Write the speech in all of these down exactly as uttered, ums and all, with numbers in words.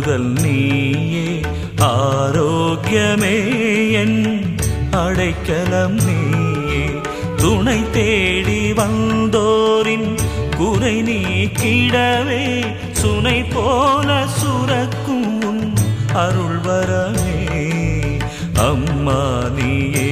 ஆறுதல் நீயே, ஆரோக்கியமே என் அடைக்கலம் நீயே. துணை தேடி வந்தோரின் குறை நீக்கிடவே, சுனை போல சுரக்கும் உன் அருள்வரமே. அம்மா நீயே.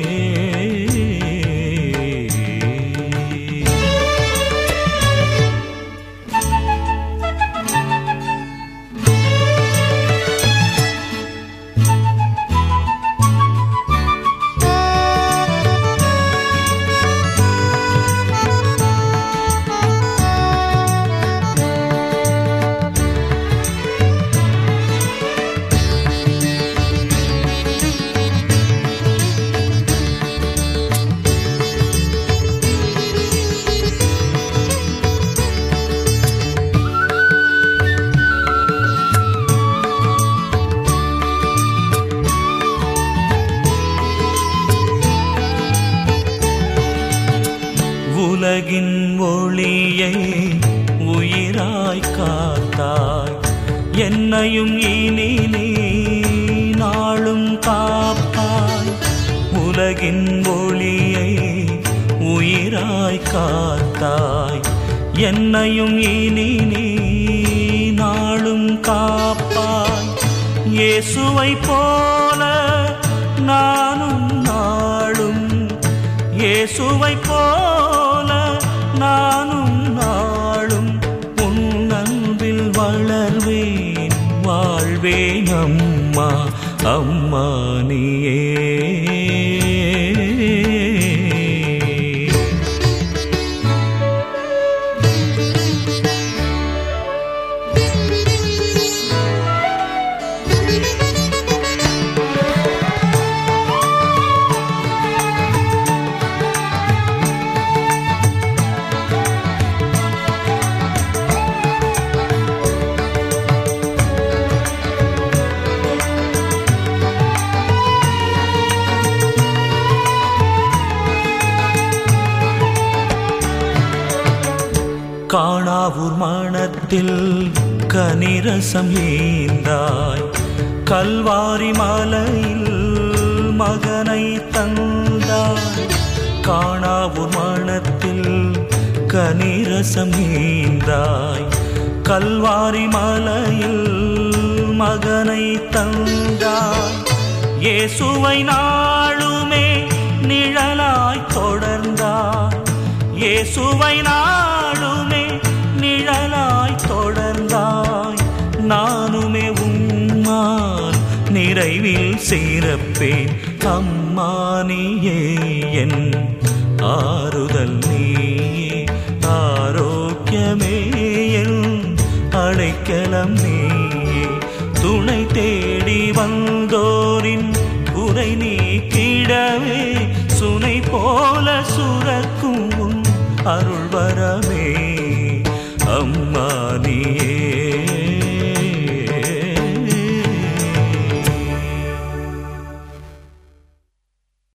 உலகின் ஒளியை உயிராய் காத்தாய், என்னையும் இனி நீ நாளும் காப்பாய். உலகின் ஒளியை உயிராய் காத்தாய், என்னையும் இனி நீ நாளும் காப்பாய். இயேசுவை போல நானும் நாளும், இயேசுவை போல நானும் நாளும் உன் அன்பில் வளர்வேன், வாழ்வேன் அம்மா. அம்மா நீயே. காணாவூர் மணத்தில் கனிரசம் ஏந்தாய், கல்வாரி மலையில் மகனை தந்தாய். காணாவூர் மணத்தில் கனிரசம் ஏந்தாய், கல்வாரி மலையில் மகனை தந்தாய். இயேசுவை நாளுமே நிழலாய் தொடர்ந்தாய், இயேசுவை நாளுமே நிழலாய் தொடர்ந்தாய். நானுமே உம்மால் நிறைவில் சேரப்பேன். அம்மா நீயே என் ஆறுதல் நீயே, ஆரோக்கியமே என் அடைக்கலம் நீயே. துணை தேடி வந்தோரின் குறை நீக்கிடவே, சுனை போல சுரக்கும் உன் அருள்வரமே. அம்மா நீயே.